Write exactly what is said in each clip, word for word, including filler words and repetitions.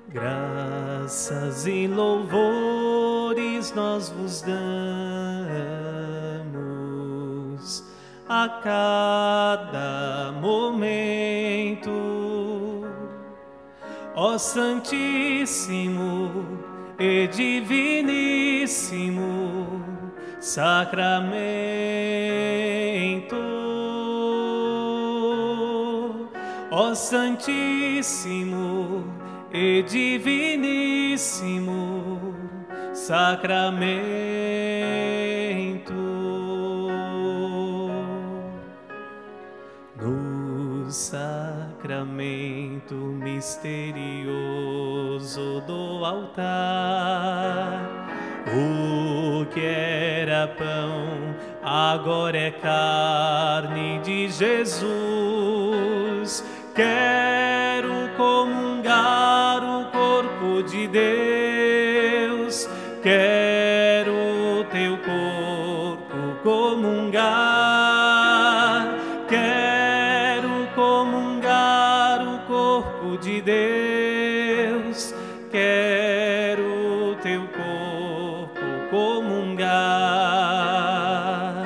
Graças e louvores nós vos damos a cada momento, ó Santíssimo e Diviníssimo Sacramento, ó Santíssimo e Diviníssimo Sacramento. No sacramento misterioso do altar, o que era pão agora é carne de Jesus. Quero comungar o corpo de Deus, quero teu corpo comungar, quero comungar o corpo de Deus, quero teu corpo comungar.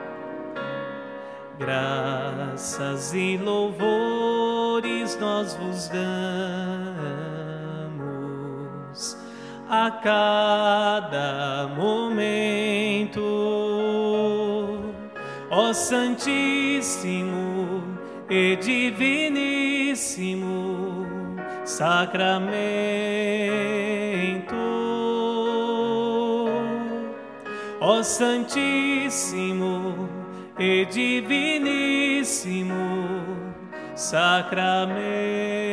Graças e louvores nós vos damos a cada momento, ó Santíssimo e Diviníssimo Sacramento, ó Santíssimo e Diviníssimo Sacramento.